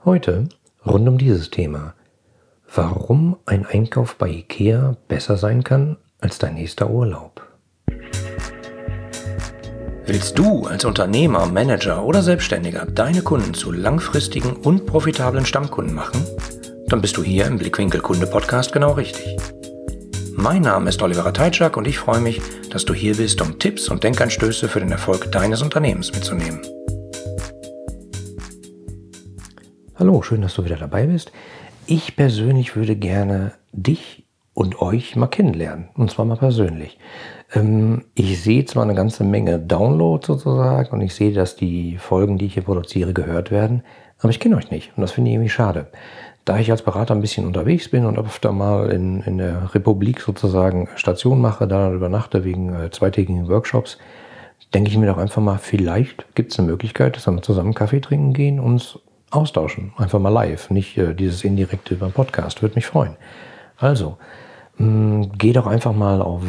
Heute rund um dieses Thema. Warum ein Einkauf bei IKEA besser sein kann als dein nächster Urlaub. Willst du als Unternehmer, Manager oder Selbstständiger deine Kunden zu langfristigen und profitablen Stammkunden machen? Dann bist du hier im Blickwinkel Kunde Podcast genau richtig. Mein Name ist Oliver Rateitschak und ich freue mich, dass du hier bist, um Tipps und Denkanstöße für den Erfolg deines Unternehmens mitzunehmen. Hallo, schön, dass du wieder dabei bist. Ich persönlich würde gerne dich und euch mal kennenlernen, und zwar mal persönlich. Ich sehe zwar eine ganze Menge Downloads sozusagen und ich sehe, dass die Folgen, die ich hier produziere, gehört werden, aber ich kenne euch nicht und das finde ich irgendwie schade. Da ich als Berater ein bisschen unterwegs bin und öfter mal in der Republik sozusagen Station mache, da übernachte wegen zweitägigen Workshops, denke ich mir doch einfach mal, vielleicht gibt es eine Möglichkeit, dass wir mal zusammen Kaffee trinken gehen und uns austauschen. Einfach mal live, nicht dieses indirekte über den Podcast. Würde mich freuen. Also, geh doch einfach mal auf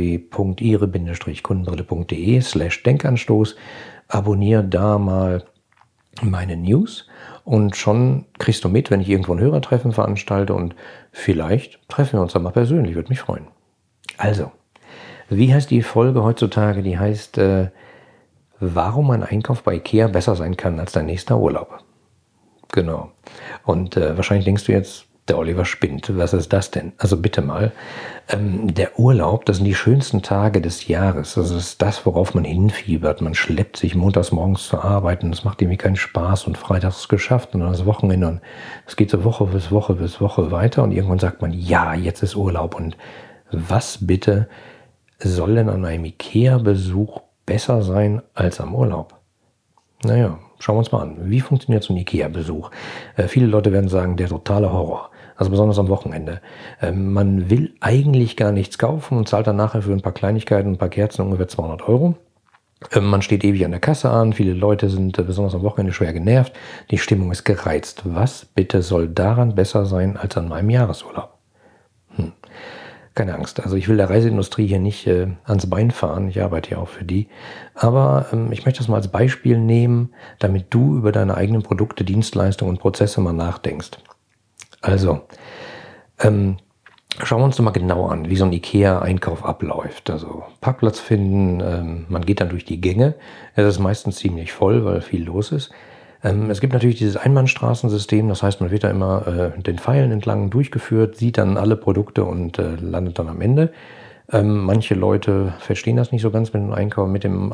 www.ire-kundenbrille.de/Denkanstoß, abonniere da mal meine News und schon kriegst du mit, wenn ich irgendwo ein Hörertreffen veranstalte und vielleicht treffen wir uns dann mal persönlich. Würde mich freuen. Also, wie heißt die Folge heutzutage? Die heißt, warum ein Einkauf bei IKEA besser sein kann als dein nächster Urlaub. Genau. Und wahrscheinlich denkst du jetzt, der Oliver spinnt. Was ist das denn? Also bitte mal. Der Urlaub, das sind die schönsten Tage des Jahres. Das ist das, worauf man hinfiebert. Man schleppt sich montags morgens zur Arbeit und es macht irgendwie keinen Spaß und freitags ist geschafft und dann das Wochenende und es geht so Woche bis Woche bis Woche weiter und irgendwann sagt man, ja, jetzt ist Urlaub. Und was bitte soll denn an einem IKEA-Besuch besser sein als am Urlaub? Naja, schauen wir uns mal an. Wie funktioniert so ein IKEA-Besuch? Viele Leute werden sagen, der totale Horror. Also besonders am Wochenende. Man will eigentlich gar nichts kaufen und zahlt dann nachher für ein paar Kleinigkeiten, ein paar Kerzen ungefähr 200 €. Man steht ewig an der Kasse an. Viele Leute sind besonders am Wochenende schwer genervt. Die Stimmung ist gereizt. Was bitte soll daran besser sein als an meinem Jahresurlaub? Keine Angst, also ich will der Reiseindustrie hier nicht ans Bein fahren, ich arbeite ja auch für die, aber ich möchte das mal als Beispiel nehmen, damit du über deine eigenen Produkte, Dienstleistungen und Prozesse mal nachdenkst. Also, schauen wir uns doch mal genau an, wie so ein IKEA-Einkauf abläuft. Also Parkplatz finden, man geht dann durch die Gänge, es ist meistens ziemlich voll, weil viel los ist. Es gibt natürlich dieses Einbahnstraßensystem, das heißt, man wird da immer den Pfeilen entlang durchgeführt, sieht dann alle Produkte und landet dann am Ende. Manche Leute verstehen das nicht so ganz mit dem Einkauf, mit dem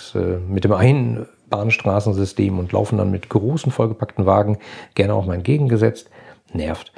Einbahnstraßensystem und laufen dann mit großen vollgepackten Wagen gerne auch mal entgegengesetzt. Nervt.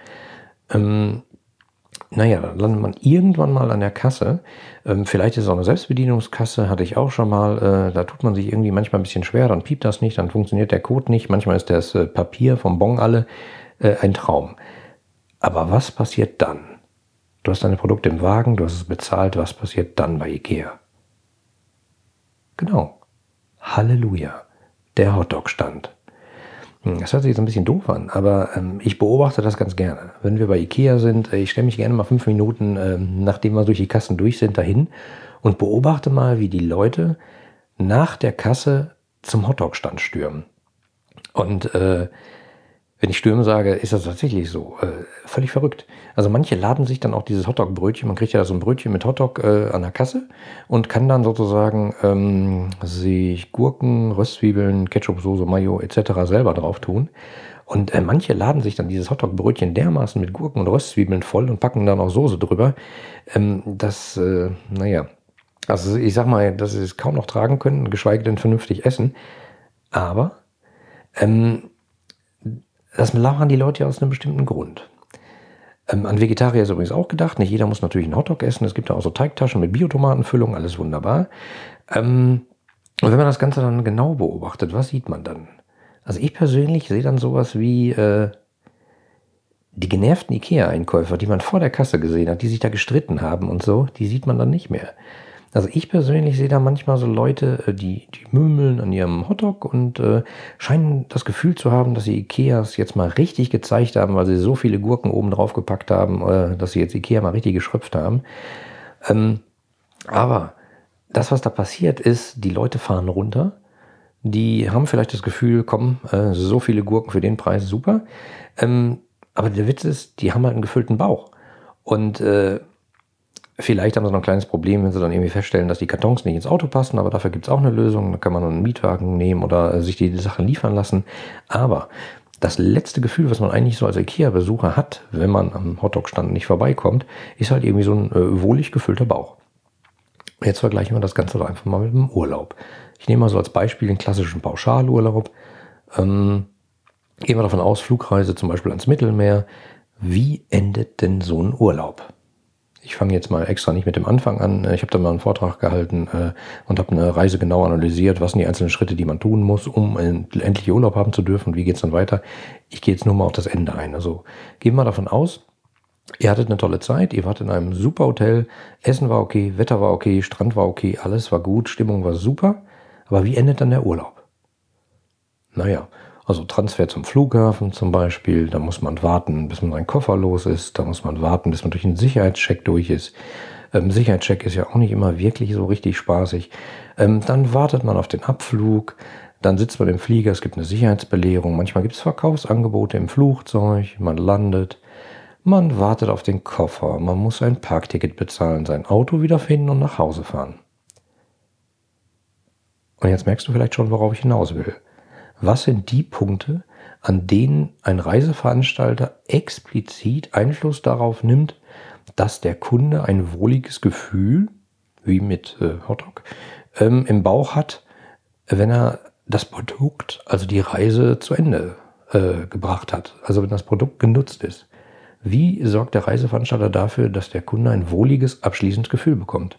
Naja, dann landet man irgendwann mal an der Kasse. Vielleicht ist es auch eine Selbstbedienungskasse, hatte ich auch schon mal. Da tut man sich irgendwie manchmal ein bisschen schwer, dann piept das nicht, dann funktioniert der Code nicht. Manchmal ist das Papier vom Bon alle ein Traum. Aber was passiert dann? Du hast deine Produkte im Wagen, du hast es bezahlt. Was passiert dann bei IKEA? Genau. Halleluja. Der Hotdog-Stand. Das hört sich jetzt ein bisschen doof an, aber ich beobachte das ganz gerne. Wenn wir bei IKEA sind, ich stelle mich gerne mal 5 Minuten, nachdem wir durch die Kassen durch sind, dahin und beobachte mal, wie die Leute nach der Kasse zum Hotdog-Stand stürmen. Und wenn ich stürmen sage, ist das tatsächlich so. Völlig verrückt. Also manche laden sich dann auch dieses Hotdog-Brötchen, man kriegt ja so ein Brötchen mit Hotdog an der Kasse und kann dann sozusagen sich Gurken, Röstzwiebeln, Ketchup, Soße, Mayo etc. selber drauf tun. Und manche laden sich dann dieses Hotdog-Brötchen dermaßen mit Gurken und Röstzwiebeln voll und packen dann auch Soße drüber. Also ich sag mal, dass sie es kaum noch tragen können, geschweige denn vernünftig essen. Aber das machen die Leute ja aus einem bestimmten Grund. An Vegetarier ist übrigens auch gedacht. Nicht jeder muss natürlich einen Hotdog essen. Es gibt ja auch so Teigtaschen mit Biotomatenfüllung, alles wunderbar. Und wenn man das Ganze dann genau beobachtet, was sieht man dann? Also ich persönlich sehe dann sowas wie die genervten IKEA-Einkäufer, die man vor der Kasse gesehen hat, die sich da gestritten haben und so, die sieht man dann nicht mehr. Also ich persönlich sehe da manchmal so Leute, die mümmeln an ihrem Hotdog und scheinen das Gefühl zu haben, dass sie Ikeas jetzt mal richtig gezeigt haben, weil sie so viele Gurken oben drauf gepackt haben, dass sie jetzt Ikea mal richtig geschröpft haben. Aber das, was da passiert ist, die Leute fahren runter, die haben vielleicht das Gefühl, komm, so viele Gurken für den Preis, super. Aber der Witz ist, die haben halt einen gefüllten Bauch. Und vielleicht haben sie noch ein kleines Problem, wenn sie dann irgendwie feststellen, dass die Kartons nicht ins Auto passen, aber dafür gibt es auch eine Lösung. Da kann man einen Mietwagen nehmen oder sich die Sachen liefern lassen. Aber das letzte Gefühl, was man eigentlich so als IKEA-Besucher hat, wenn man am Hotdog-Stand nicht vorbeikommt, ist halt irgendwie so ein wohlig gefüllter Bauch. Jetzt vergleichen wir das Ganze doch einfach mal mit dem Urlaub. Ich nehme mal so als Beispiel den klassischen Pauschalurlaub. Gehen wir davon aus, Flugreise zum Beispiel ans Mittelmeer. Wie endet denn so ein Urlaub? Ich fange jetzt mal extra nicht mit dem Anfang an. Ich habe da mal einen Vortrag gehalten und habe eine Reise genau analysiert, was sind die einzelnen Schritte, die man tun muss, um endlich Urlaub haben zu dürfen und wie geht es dann weiter. Ich gehe jetzt nur mal auf das Ende ein. Also gehen wir davon aus, ihr hattet eine tolle Zeit, ihr wart in einem super Hotel, Essen war okay, Wetter war okay, Strand war okay, alles war gut, Stimmung war super. Aber wie endet dann der Urlaub? Naja, also Transfer zum Flughafen zum Beispiel, da muss man warten, bis man seinen Koffer los ist, da muss man warten, bis man durch einen Sicherheitscheck durch ist. Sicherheitscheck ist ja auch nicht immer wirklich so richtig spaßig. Dann wartet man auf den Abflug, dann sitzt man im Flieger, es gibt eine Sicherheitsbelehrung, manchmal gibt es Verkaufsangebote im Flugzeug, man landet, man wartet auf den Koffer, man muss ein Parkticket bezahlen, sein Auto wiederfinden und nach Hause fahren. Und jetzt merkst du vielleicht schon, worauf ich hinaus will. Was sind die Punkte, an denen ein Reiseveranstalter explizit Einfluss darauf nimmt, dass der Kunde ein wohliges Gefühl, wie mit Hotdog, im Bauch hat, wenn er das Produkt, also die Reise zu Ende gebracht hat, also wenn das Produkt genutzt ist? Wie sorgt der Reiseveranstalter dafür, dass der Kunde ein wohliges, abschließendes Gefühl bekommt?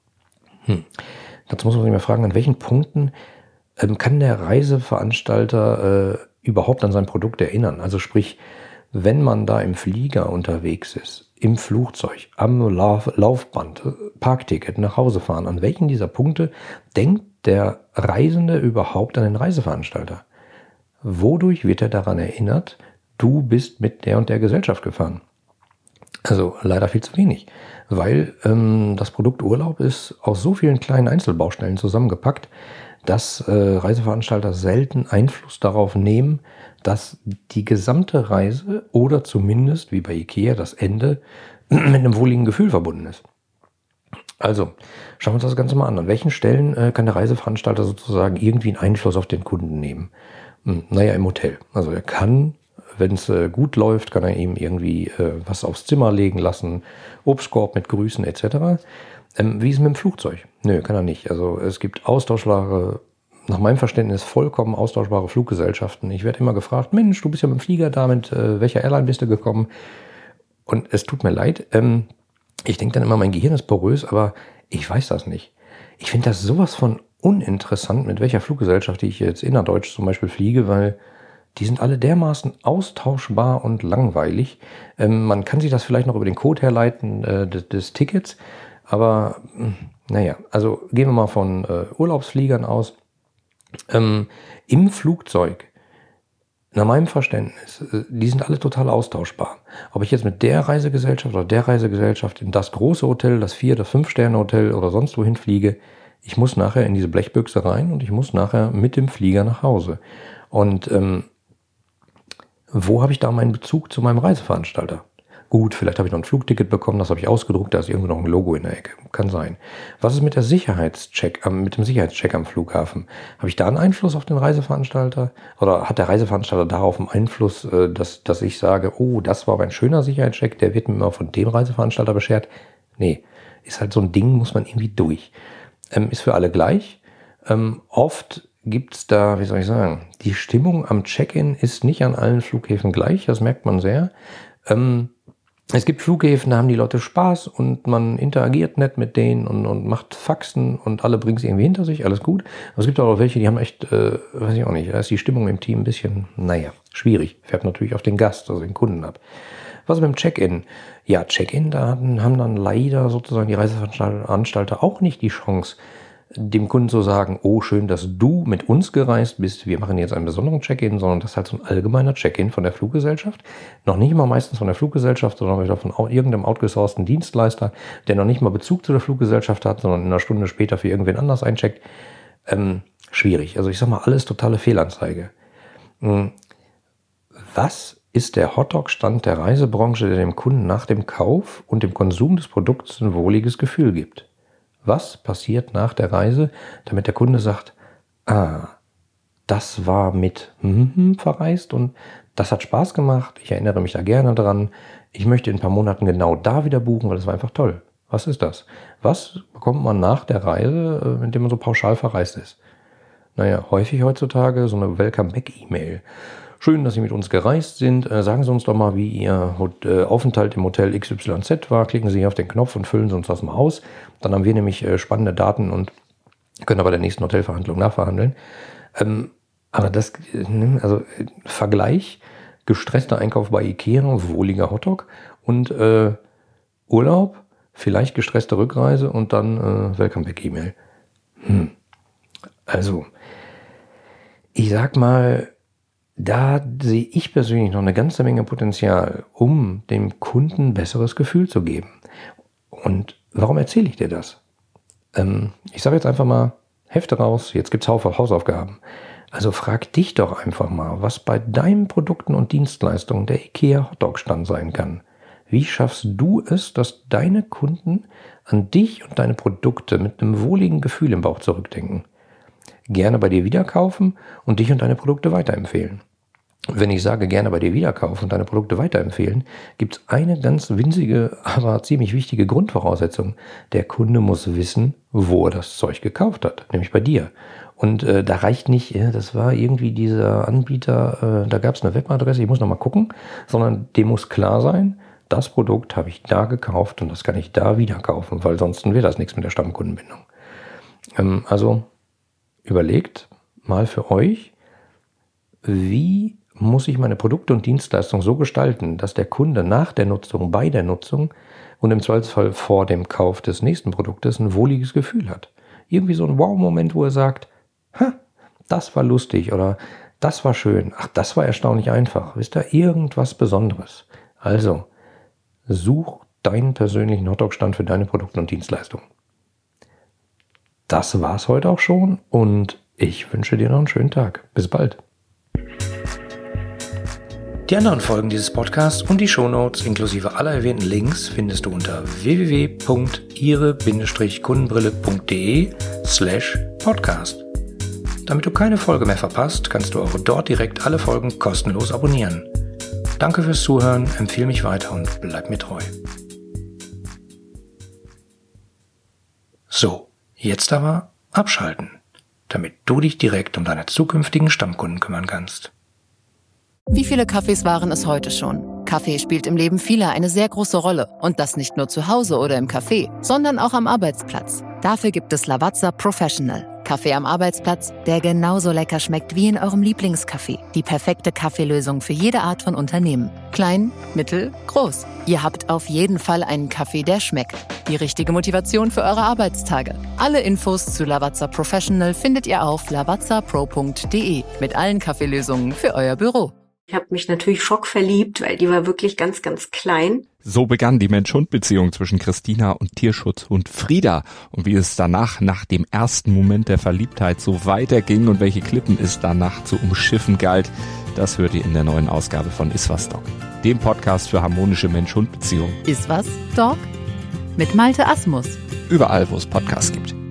Dazu muss man sich mal fragen, an welchen Punkten kann der Reiseveranstalter überhaupt an sein Produkt erinnern? Also sprich, wenn man da im Flieger unterwegs ist, im Flugzeug, am Laufband, Parkticket, nach Hause fahren, an welchen dieser Punkte denkt der Reisende überhaupt an den Reiseveranstalter? Wodurch wird er daran erinnert, du bist mit der und der Gesellschaft gefahren? Also leider viel zu wenig, weil das Produkt Urlaub ist aus so vielen kleinen Einzelbaustellen zusammengepackt, dass Reiseveranstalter selten Einfluss darauf nehmen, dass die gesamte Reise oder zumindest, wie bei IKEA, das Ende mit einem wohligen Gefühl verbunden ist. Also, schauen wir uns das Ganze mal an. An welchen Stellen kann der Reiseveranstalter sozusagen irgendwie einen Einfluss auf den Kunden nehmen? Naja, im Hotel. Also er kann, wenn es gut läuft, kann er ihm irgendwie was aufs Zimmer legen lassen, Obstkorb mit Grüßen etc. Wie ist es mit dem Flugzeug? Nö, kann er nicht. Also es gibt austauschbare, nach meinem Verständnis vollkommen austauschbare Fluggesellschaften. Ich werde immer gefragt, Mensch, du bist ja mit dem Flieger da, mit welcher Airline bist du gekommen? Und es tut mir leid, ich denke dann immer, mein Gehirn ist porös, aber ich weiß das nicht. Ich finde das sowas von uninteressant, mit welcher Fluggesellschaft ich jetzt innerdeutsch zum Beispiel fliege, weil die sind alle dermaßen austauschbar und langweilig. Man kann sich das vielleicht noch über den Code herleiten des Tickets, aber naja, also gehen wir mal von Urlaubsfliegern aus. Im Flugzeug, nach meinem Verständnis, die sind alle total austauschbar. Ob ich jetzt mit der Reisegesellschaft oder der Reisegesellschaft in das große Hotel, das 4- oder 5-Sterne-Hotel oder sonst wohin fliege, ich muss nachher in diese Blechbüchse rein und ich muss nachher mit dem Flieger nach Hause. Und wo habe ich da meinen Bezug zu meinem Reiseveranstalter? Gut, vielleicht habe ich noch ein Flugticket bekommen, das habe ich ausgedruckt, da ist irgendwo noch ein Logo in der Ecke. Kann sein. Was ist mit der mit dem Sicherheitscheck am Flughafen? Habe ich da einen Einfluss auf den Reiseveranstalter? Oder hat der Reiseveranstalter darauf einen Einfluss, dass ich sage, oh, das war aber ein schöner Sicherheitscheck, der wird mir immer von dem Reiseveranstalter beschert? Nee, ist halt so ein Ding, muss man irgendwie durch. Ist für alle gleich. Oft gibt es da, wie soll ich sagen, die Stimmung am Check-in ist nicht an allen Flughäfen gleich, das merkt man sehr. Es gibt Flughäfen, da haben die Leute Spaß und man interagiert nett mit denen und macht Faxen und alle bringen es irgendwie hinter sich, alles gut. Aber es gibt auch welche, die haben echt, weiß ich auch nicht, da ist die Stimmung im Team ein bisschen, naja, schwierig. Färbt natürlich auf den Gast, also den Kunden ab. Was ist mit dem Check-in? Ja, Check-in, da haben dann leider sozusagen die Reiseveranstalter auch nicht die Chance, dem Kunden zu sagen, oh, schön, dass du mit uns gereist bist, wir machen jetzt einen besonderen Check-in, sondern das ist halt so ein allgemeiner Check-in von der Fluggesellschaft. Noch nicht mal meistens von der Fluggesellschaft, sondern wieder von irgendeinem outgesourcten Dienstleister, der noch nicht mal Bezug zu der Fluggesellschaft hat, sondern in einer Stunde später für irgendwen anders eincheckt. Schwierig. Also ich sag mal, alles totale Fehlanzeige. Was ist der Hotdog-Stand der Reisebranche, der dem Kunden nach dem Kauf und dem Konsum des Produkts ein wohliges Gefühl gibt? Was passiert nach der Reise, damit der Kunde sagt, das war mit verreist und das hat Spaß gemacht, ich erinnere mich da gerne dran, ich möchte in ein paar Monaten genau da wieder buchen, weil das war einfach toll. Was ist das? Was bekommt man nach der Reise, indem man so pauschal verreist ist? Naja, häufig heutzutage so eine Welcome-Back-E-Mail. Schön, dass Sie mit uns gereist sind. Sagen Sie uns doch mal, wie Ihr Aufenthalt im Hotel XYZ war. Klicken Sie hier auf den Knopf und füllen Sie uns das mal aus. Dann haben wir nämlich spannende Daten und können aber der nächsten Hotelverhandlung nachverhandeln. Aber das, also Vergleich, gestresster Einkauf bei Ikea, wohliger Hotdog und Urlaub, vielleicht gestresste Rückreise und dann Welcome-Back-E-Mail. Also, ich sag mal, da sehe ich persönlich noch eine ganze Menge Potenzial, um dem Kunden ein besseres Gefühl zu geben. Und warum erzähle ich dir das? Ich sage jetzt einfach mal, Hefte raus, jetzt gibt's Hausaufgaben. Also frag dich doch einfach mal, was bei deinen Produkten und Dienstleistungen der IKEA Hotdog-Stand sein kann. Wie schaffst du es, dass deine Kunden an dich und deine Produkte mit einem wohligen Gefühl im Bauch zurückdenken? Gerne bei dir wieder kaufen und dich und deine Produkte weiterempfehlen. Wenn ich sage, gerne bei dir wieder kaufen und deine Produkte weiterempfehlen, gibt es eine ganz winzige, aber ziemlich wichtige Grundvoraussetzung. Der Kunde muss wissen, wo er das Zeug gekauft hat, nämlich bei dir. Und da reicht nicht, das war irgendwie dieser Anbieter, da gab es eine Webadresse, ich muss nochmal gucken, sondern dem muss klar sein, das Produkt habe ich da gekauft und das kann ich da wieder kaufen, weil sonst wäre das nichts mit der Stammkundenbindung. Also überlegt mal für euch, wie muss ich meine Produkte und Dienstleistungen so gestalten, dass der Kunde nach der Nutzung, bei der Nutzung und im Zweifelsfall vor dem Kauf des nächsten Produktes ein wohliges Gefühl hat. Irgendwie so ein Wow-Moment, wo er sagt, das war lustig oder das war schön, ach, das war erstaunlich einfach. Wisst ihr, irgendwas Besonderes. Also, such deinen persönlichen Hotdog-Stand für deine Produkte und Dienstleistungen. Das war's heute auch schon und ich wünsche dir noch einen schönen Tag. Bis bald. Die anderen Folgen dieses Podcasts und die Shownotes inklusive aller erwähnten Links findest du unter www.ihre-kundenbrille.de/podcast. Damit du keine Folge mehr verpasst, kannst du auch dort direkt alle Folgen kostenlos abonnieren. Danke fürs Zuhören, empfehle mich weiter und bleib mir treu. So, jetzt aber abschalten, damit du dich direkt um deine zukünftigen Stammkunden kümmern kannst. Wie viele Kaffees waren es heute schon? Kaffee spielt im Leben vieler eine sehr große Rolle. Und das nicht nur zu Hause oder im Café, sondern auch am Arbeitsplatz. Dafür gibt es Lavazza Professional. Kaffee am Arbeitsplatz, der genauso lecker schmeckt wie in eurem Lieblingscafé. Die perfekte Kaffeelösung für jede Art von Unternehmen. Klein, mittel, groß. Ihr habt auf jeden Fall einen Kaffee, der schmeckt. Die richtige Motivation für eure Arbeitstage. Alle Infos zu Lavazza Professional findet ihr auf lavazzapro.de mit allen Kaffeelösungen für euer Büro. Ich habe mich natürlich schockverliebt, weil die war wirklich ganz, ganz klein. So begann die Mensch-Hund-Beziehung zwischen Christina und Tierschutzhund Frieda. Und wie es danach, nach dem ersten Moment der Verliebtheit, so weiterging und welche Klippen es danach zu umschiffen galt, das hört ihr in der neuen Ausgabe von Iswas Dog, dem Podcast für harmonische Mensch-Hund-Beziehungen. Iswas Dog? Mit Malte Asmus. Überall, wo es Podcasts gibt.